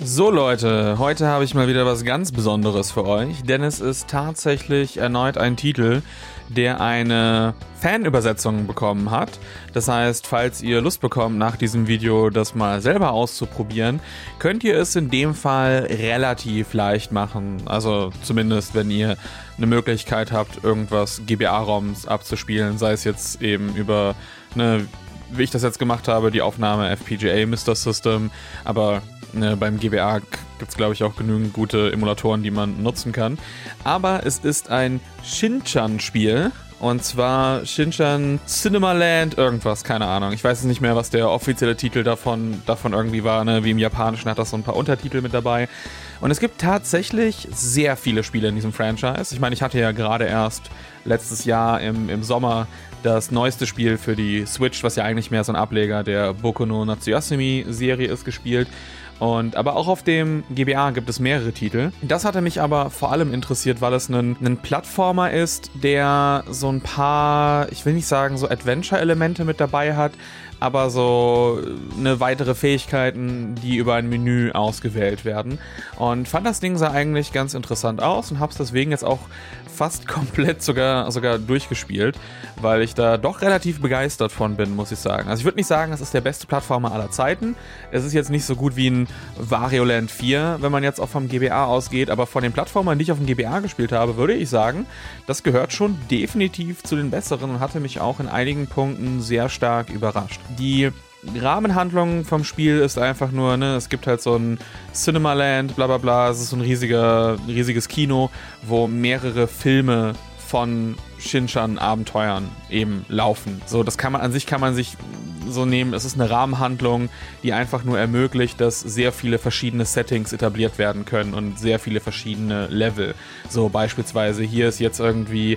So Leute, heute habe ich mal wieder was ganz Besonderes für euch, denn es ist tatsächlich erneut ein Titel, der eine Fanübersetzung bekommen hat. Das heißt, falls ihr Lust bekommt, nach diesem Video das mal selber auszuprobieren, könnt ihr es in dem Fall relativ leicht machen. Also zumindest, wenn ihr eine Möglichkeit habt, irgendwas GBA-ROMs abzuspielen, sei es jetzt eben über wie ich das jetzt gemacht habe, die Aufnahme FPGA Mr. System, aber beim GBA gibt es, glaube ich, auch genügend gute Emulatoren, die man nutzen kann. Aber es ist ein Shin-Chan-Spiel, und zwar Shin-Chan Cinema Land irgendwas, keine Ahnung. Ich weiß jetzt nicht mehr, was der offizielle Titel davon irgendwie war, wie im Japanischen hat das so ein paar Untertitel mit dabei. Und es gibt tatsächlich sehr viele Spiele in diesem Franchise. Ich meine, ich hatte ja gerade erst letztes Jahr im Sommer das neueste Spiel für die Switch, was ja eigentlich mehr so ein Ableger der Boku no Natsugasumi-Serie ist, gespielt. Aber auch auf dem GBA gibt es mehrere Titel. Das hatte mich aber vor allem interessiert, weil es ein Plattformer ist, der so ein paar, ich will nicht sagen so Adventure-Elemente mit dabei hat, aber so weitere Fähigkeiten, die über ein Menü ausgewählt werden. Und fand das Ding sah eigentlich ganz interessant aus und hab's deswegen jetzt auch fast komplett sogar durchgespielt, weil ich da doch relativ begeistert von bin, muss ich sagen. Also ich würde nicht sagen, es ist der beste Plattformer aller Zeiten. Es ist jetzt nicht so gut wie ein Wario Land 4, wenn man jetzt auch vom GBA ausgeht, aber von den Plattformern, die ich auf dem GBA gespielt habe, würde ich sagen, das gehört schon definitiv zu den besseren und hatte mich auch in einigen Punkten sehr stark überrascht. Die Rahmenhandlung vom Spiel ist einfach nur, es gibt halt so ein Cinema Land, bla bla bla, es ist so ein riesiges Kino, wo mehrere Filme von Shin-Chan-Abenteuern eben laufen. So, das kann man sich so nehmen, es ist eine Rahmenhandlung, die einfach nur ermöglicht, dass sehr viele verschiedene Settings etabliert werden können und sehr viele verschiedene Level. So beispielsweise hier ist jetzt irgendwie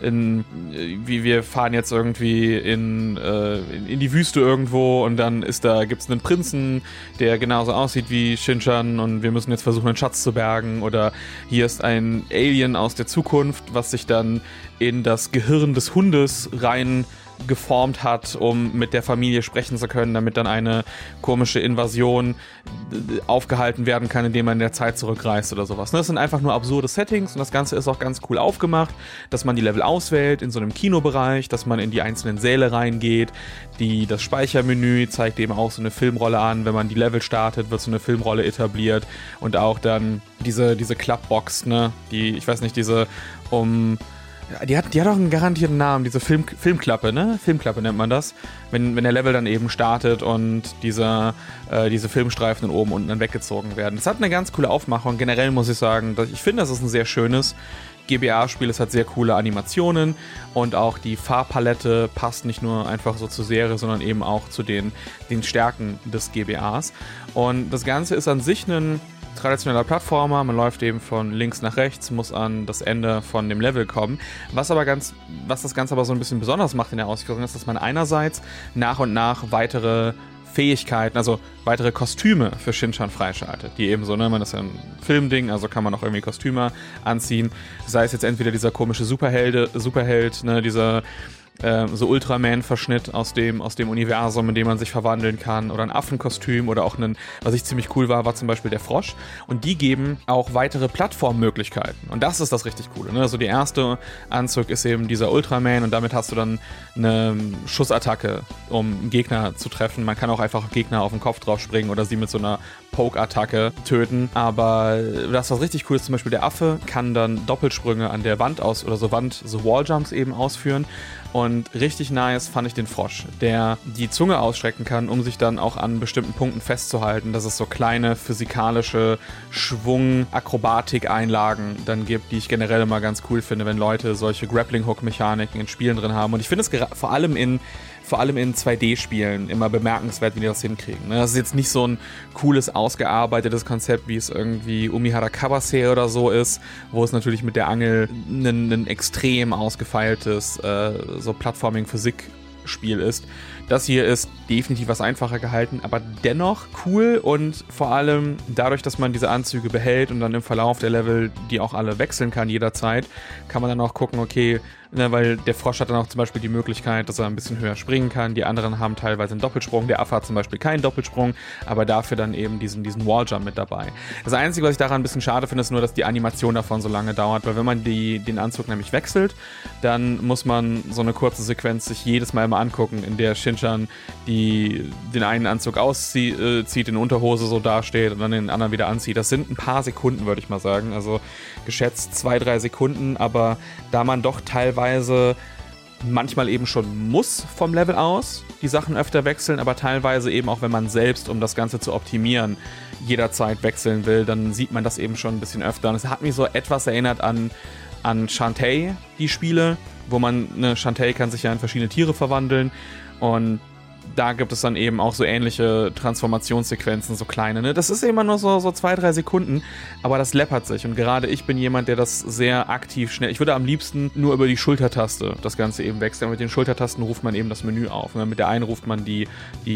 wir fahren jetzt irgendwie in die Wüste irgendwo und dann gibt's einen Prinzen, der genauso aussieht wie Shin-Chan und wir müssen jetzt versuchen, einen Schatz zu bergen, oder hier ist ein Alien aus der Zukunft, was sich dann in das Gehirn des Hundes rein geformt hat, um mit der Familie sprechen zu können, damit dann eine komische Invasion aufgehalten werden kann, indem man in der Zeit zurückreist oder sowas. Das sind einfach nur absurde Settings und das Ganze ist auch ganz cool aufgemacht, dass man die Level auswählt in so einem Kinobereich, dass man in die einzelnen Säle reingeht. Das Speichermenü zeigt eben auch so eine Filmrolle an. Wenn man die Level startet, wird so eine Filmrolle etabliert und auch dann diese Klappbox, ich weiß nicht, die hat auch einen garantierten Namen, diese Filmklappe, Filmklappe nennt man das, wenn der Level dann eben startet und diese Filmstreifen dann oben und unten dann weggezogen werden. Es hat eine ganz coole Aufmachung. Generell muss ich sagen, ich finde, das ist ein sehr schönes GBA-Spiel. Es hat sehr coole Animationen und auch die Farbpalette passt nicht nur einfach so zur Serie, sondern eben auch zu den Stärken des GBAs. Und das Ganze ist an sich ein traditioneller Plattformer, man läuft eben von links nach rechts, muss an das Ende von dem Level kommen. Was das Ganze aber so ein bisschen besonders macht in der Ausführung, ist, dass man einerseits nach und nach weitere Fähigkeiten, also weitere Kostüme für Shin-Chan freischaltet, die eben so, man ist ja ein Filmding, also kann man auch irgendwie Kostüme anziehen, sei es jetzt entweder dieser komische Superheld, dieser so Ultraman-Verschnitt aus dem Universum, in dem man sich verwandeln kann, oder ein Affenkostüm, oder auch was ich ziemlich cool war zum Beispiel der Frosch. Und die geben auch weitere Plattformmöglichkeiten. Und das ist das richtig Coole. Also der erste Anzug ist eben dieser Ultraman und damit hast du dann eine Schussattacke, um Gegner zu treffen. Man kann auch einfach Gegner auf den Kopf drauf springen oder sie mit so einer Poke-Attacke töten. Aber das, was richtig cool ist, zum Beispiel der Affe kann dann Doppelsprünge an der Wand so Walljumps eben ausführen. Und richtig nice fand ich den Frosch, der die Zunge ausstrecken kann, um sich dann auch an bestimmten Punkten festzuhalten, dass es so kleine physikalische Schwung-Akrobatik-Einlagen dann gibt, die ich generell immer ganz cool finde, wenn Leute solche Grappling-Hook-Mechaniken in Spielen drin haben. Und ich finde es vor allem in 2D-Spielen immer bemerkenswert, wie die das hinkriegen. Das ist jetzt nicht so ein cooles, ausgearbeitetes Konzept, wie es irgendwie Umihara Kabase oder so ist, wo es natürlich mit der Angel ein extrem ausgefeiltes so Plattforming-Physik-Spiel ist. Das hier ist definitiv was einfacher gehalten, aber dennoch cool und vor allem dadurch, dass man diese Anzüge behält und dann im Verlauf der Level die auch alle wechseln kann jederzeit, kann man dann auch gucken, okay, weil der Frosch hat dann auch zum Beispiel die Möglichkeit, dass er ein bisschen höher springen kann. Die anderen haben teilweise einen Doppelsprung. Der Affe hat zum Beispiel keinen Doppelsprung, aber dafür dann eben diesen Walljump mit dabei. Das Einzige, was ich daran ein bisschen schade finde, ist nur, dass die Animation davon so lange dauert, weil wenn man den Anzug nämlich wechselt, dann muss man so eine kurze Sequenz sich jedes Mal immer angucken, in der Shinchan den einen Anzug auszieht, in Unterhose so dasteht und dann den anderen wieder anzieht. Das sind ein paar Sekunden, würde ich mal sagen. Also geschätzt 2-3 Sekunden, aber da man doch teilweise manchmal eben schon muss vom Level aus die Sachen öfter wechseln, aber teilweise eben auch, wenn man selbst, um das Ganze zu optimieren, jederzeit wechseln will, dann sieht man das eben schon ein bisschen öfter. Und es hat mich so etwas erinnert an Shantae, die Spiele, wo Shantae kann sich ja in verschiedene Tiere verwandeln und da gibt es dann eben auch so ähnliche Transformationssequenzen, so kleine. Ne? Das ist immer nur so 2-3 Sekunden, aber das läppert sich. Und gerade ich bin jemand, der das sehr aktiv schnell... Ich würde am liebsten nur über die Schultertaste das Ganze eben wechseln. Mit den Schultertasten ruft man eben das Menü auf. Und mit der einen ruft man die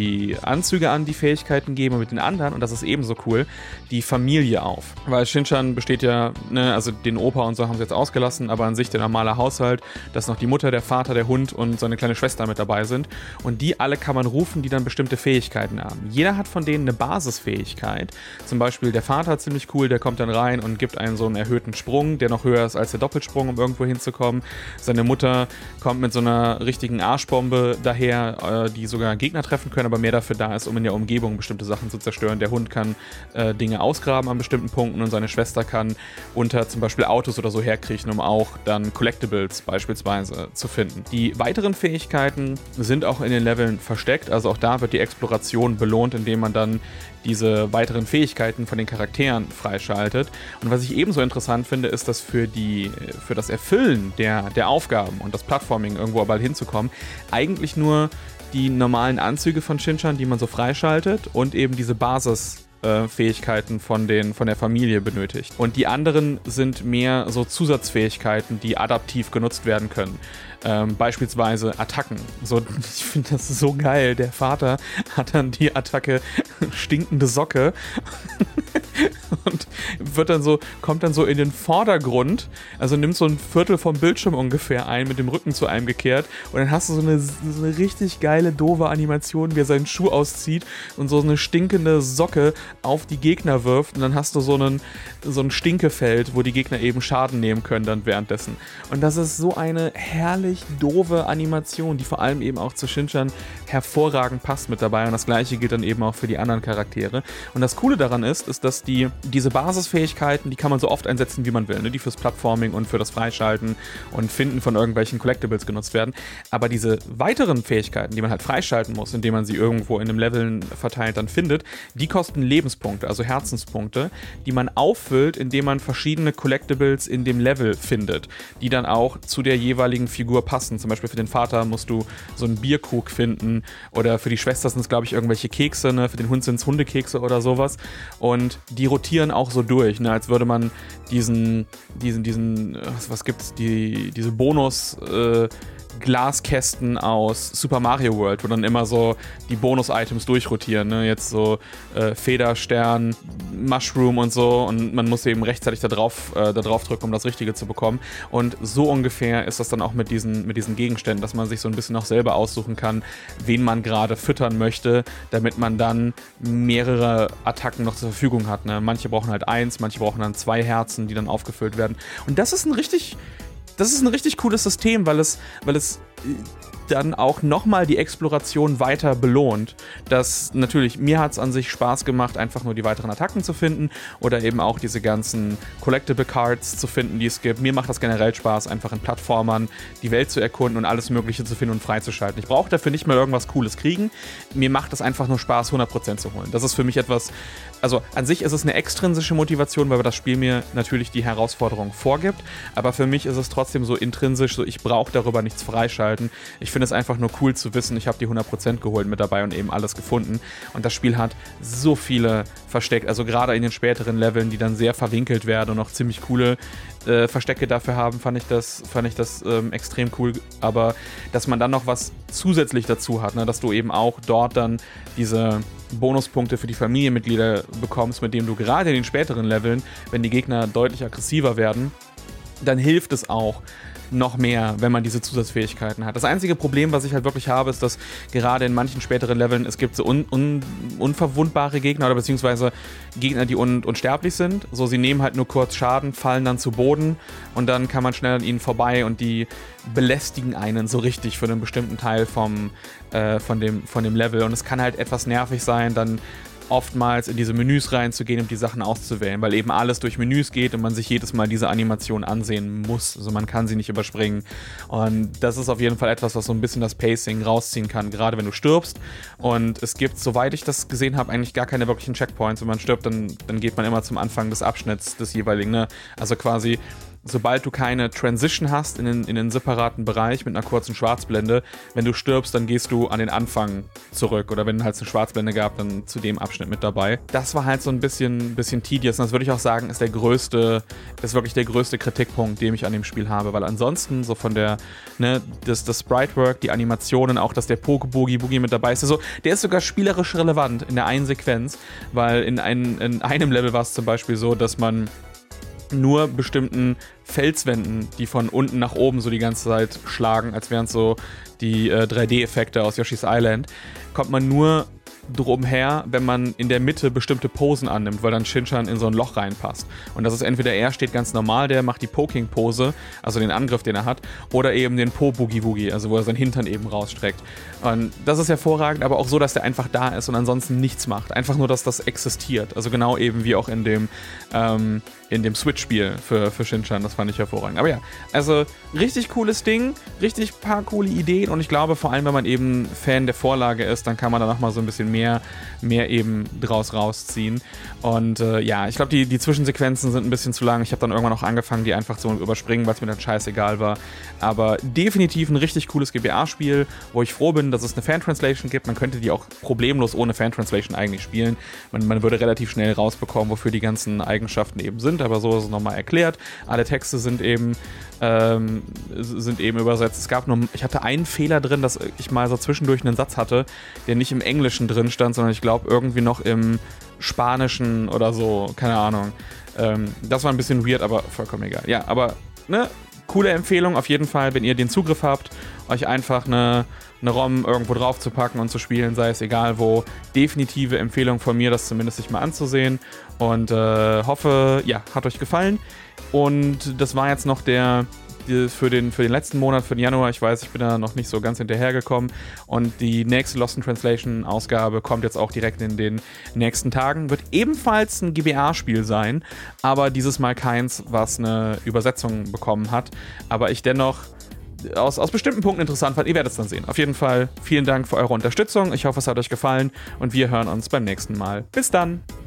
Anzüge an, die Fähigkeiten geben, und mit den anderen, und das ist ebenso cool, die Familie auf. Weil Shinchan besteht ja, also den Opa und so haben sie jetzt ausgelassen, aber an sich der normale Haushalt, dass noch die Mutter, der Vater, der Hund und seine kleine Schwester mit dabei sind. Und die alle kann man rufen, die dann bestimmte Fähigkeiten haben. Jeder hat von denen eine Basisfähigkeit. Zum Beispiel der Vater, ziemlich cool, der kommt dann rein und gibt einen so einen erhöhten Sprung, der noch höher ist als der Doppelsprung, um irgendwo hinzukommen. Seine Mutter kommt mit so einer richtigen Arschbombe daher, die sogar Gegner treffen können, aber mehr dafür da ist, um in der Umgebung bestimmte Sachen zu zerstören. Der Hund kann Dinge ausgraben an bestimmten Punkten und seine Schwester kann unter zum Beispiel Autos oder so herkriechen, um auch dann Collectibles beispielsweise zu finden. Die weiteren Fähigkeiten sind auch in den Leveln versteckt. Also auch da wird die Exploration belohnt, indem man dann diese weiteren Fähigkeiten von den Charakteren freischaltet. Und was ich ebenso interessant finde, ist, dass für das Erfüllen der Aufgaben und das Plattforming irgendwo bald hinzukommen, eigentlich nur die normalen Anzüge von Shinchan, die man so freischaltet, und eben diese Basisfähigkeiten von der Familie benötigt. Und die anderen sind mehr so Zusatzfähigkeiten, die adaptiv genutzt werden können. Beispielsweise Attacken. So, ich finde das so geil. Der Vater hat dann die Attacke stinkende Socke und kommt dann so in den Vordergrund, also nimmt so ein Viertel vom Bildschirm ungefähr ein, mit dem Rücken zu einem gekehrt, und dann hast du so eine richtig geile, doofe Animation, wie er seinen Schuh auszieht und so eine stinkende Socke auf die Gegner wirft, und dann hast du so ein Stinkefeld, wo die Gegner eben Schaden nehmen können dann währenddessen. Und das ist so eine herrlich doofe Animation, die vor allem eben auch zu Shinchan hervorragend passt mit dabei, und das gleiche gilt dann eben auch für die anderen Charaktere. Und das Coole daran ist, dass diese Basisfähigkeiten, die kann man so oft einsetzen, wie man will, ne? Die fürs Plattforming und für das Freischalten und Finden von irgendwelchen Collectibles genutzt werden. Aber diese weiteren Fähigkeiten, die man halt freischalten muss, indem man sie irgendwo in einem Level verteilt dann findet, die kosten Lebenspunkte, also Herzenspunkte, die man auffüllt, indem man verschiedene Collectibles in dem Level findet, die dann auch zu der jeweiligen Figur passen. Zum Beispiel für den Vater musst du so einen Bierkrug finden, oder für die Schwester sind es, glaube ich, irgendwelche Kekse, ne? Für den Hund sind es Hundekekse oder sowas. Und die rotieren auch so durch, ne? Als würde man was gibt's, diese Bonus Glaskästen aus Super Mario World, wo dann immer so die Bonus-Items durchrotieren, ne? Jetzt so Federstern, Mushroom und so, und man muss eben rechtzeitig da drauf drücken, um das Richtige zu bekommen. Und so ungefähr ist das dann auch mit diesen Gegenständen, dass man sich so ein bisschen auch selber aussuchen kann, wen man gerade füttern möchte, damit man dann mehrere Attacken noch zur Verfügung hat, ne? Manche brauchen halt 1, manche brauchen dann 2 Herzen, die dann aufgefüllt werden. Und das ist ein richtig cooles System, weil es dann auch nochmal die Exploration weiter belohnt. Das natürlich, mir hat es an sich Spaß gemacht, einfach nur die weiteren Attacken zu finden oder eben auch diese ganzen Collectible Cards zu finden, die es gibt. Mir macht das generell Spaß, einfach in Plattformern die Welt zu erkunden und alles Mögliche zu finden und freizuschalten. Ich brauche dafür nicht mal irgendwas Cooles kriegen. Mir macht es einfach nur Spaß, 100% zu holen. Das ist für mich etwas, also an sich ist es eine extrinsische Motivation, weil das Spiel mir natürlich die Herausforderung vorgibt, aber für mich ist es trotzdem so intrinsisch, so ich brauche darüber nichts freischalten. Ich finde es einfach nur cool zu wissen, ich habe die 100% geholt mit dabei und eben alles gefunden. Und das Spiel hat so viele versteckt, also gerade in den späteren Leveln, die dann sehr verwinkelt werden und noch ziemlich coole Verstecke dafür haben, fand ich das extrem cool. Aber dass man dann noch was zusätzlich dazu hat, ne? Dass du eben auch dort dann diese Bonuspunkte für die Familienmitglieder bekommst, mit denen du gerade in den späteren Leveln, wenn die Gegner deutlich aggressiver werden, dann hilft es auch noch mehr, wenn man diese Zusatzfähigkeiten hat. Das einzige Problem, was ich halt wirklich habe, ist, dass gerade in manchen späteren Leveln es gibt so unverwundbare Gegner oder beziehungsweise Gegner, die unsterblich sind. So, sie nehmen halt nur kurz Schaden, fallen dann zu Boden und dann kann man schnell an ihnen vorbei und die belästigen einen so richtig für einen bestimmten Teil von dem Level. Und es kann halt etwas nervig sein, dann oftmals in diese Menüs reinzugehen und die Sachen auszuwählen, weil eben alles durch Menüs geht und man sich jedes Mal diese Animation ansehen muss. Also man kann sie nicht überspringen. Und das ist auf jeden Fall etwas, was so ein bisschen das Pacing rausziehen kann, gerade wenn du stirbst. Und es gibt, soweit ich das gesehen habe, eigentlich gar keine wirklichen Checkpoints. Wenn man stirbt, dann geht man immer zum Anfang des Abschnitts des jeweiligen, ne? Also quasi sobald du keine Transition hast in den separaten Bereich mit einer kurzen Schwarzblende, wenn du stirbst, dann gehst du an den Anfang zurück. Oder wenn es halt eine Schwarzblende gab, dann zu dem Abschnitt mit dabei. Das war halt so ein bisschen tedious. Und das würde ich auch sagen, ist wirklich der größte Kritikpunkt, den ich an dem Spiel habe. Weil ansonsten, so von der, ne, das Sprite-Work, die Animationen, auch, dass der Poke-Boogie mit dabei ist, also, der ist sogar spielerisch relevant in der einen Sequenz. Weil in einem Level war es zum Beispiel so, dass man nur bestimmten Felswänden, die von unten nach oben so die ganze Zeit schlagen, als wären es so die 3D-Effekte aus Yoshi's Island, kommt man nur drum her, wenn man in der Mitte bestimmte Posen annimmt, weil dann Shin-Chan in so ein Loch reinpasst. Und das ist entweder er steht ganz normal, der macht die Poking-Pose, also den Angriff, den er hat, oder eben den Po-Boogie-Woogie, also wo er seinen Hintern eben rausstreckt. Und das ist hervorragend, aber auch so, dass der einfach da ist und ansonsten nichts macht. Einfach nur, dass das existiert. Also genau eben wie auch in dem Switch-Spiel für Shin-Chan. Das fand ich hervorragend. Aber ja, also richtig cooles Ding, richtig paar coole Ideen und ich glaube vor allem, wenn man eben Fan der Vorlage ist, dann kann man da nochmal so ein bisschen mehr eben draus rausziehen. Und ja, ich glaube, die Zwischensequenzen sind ein bisschen zu lang. Ich habe dann irgendwann auch angefangen, die einfach zu überspringen, weil es mir dann scheißegal war. Aber definitiv ein richtig cooles GBA-Spiel, wo ich froh bin, dass es eine Fan-Translation gibt. Man könnte die auch problemlos ohne Fan-Translation eigentlich spielen. Man würde relativ schnell rausbekommen, wofür die ganzen Eigenschaften eben sind, aber so ist es nochmal erklärt. Alle Texte sind eben übersetzt. Ich hatte einen Fehler drin, dass ich mal so zwischendurch einen Satz hatte, der nicht im Englischen drin stand, sondern ich glaube irgendwie noch im Spanischen oder so, keine Ahnung. Das war ein bisschen weird, aber vollkommen egal. Ja, aber ne, coole Empfehlung auf jeden Fall, wenn ihr den Zugriff habt, euch einfach eine ROM irgendwo drauf zu packen und zu spielen, sei es egal wo. Definitive Empfehlung von mir, das zumindest sich mal anzusehen und hoffe, ja, hat euch gefallen. Und das war jetzt noch für den letzten Monat, für den Januar. Ich weiß, ich bin da noch nicht so ganz hinterhergekommen. Und die nächste Lost in Translation Ausgabe kommt jetzt auch direkt in den nächsten Tagen. Wird ebenfalls ein GBA-Spiel sein, aber dieses Mal keins, was eine Übersetzung bekommen hat. Aber ich dennoch aus bestimmten Punkten interessant fand. Ihr werdet es dann sehen. Auf jeden Fall vielen Dank für eure Unterstützung. Ich hoffe, es hat euch gefallen und wir hören uns beim nächsten Mal. Bis dann!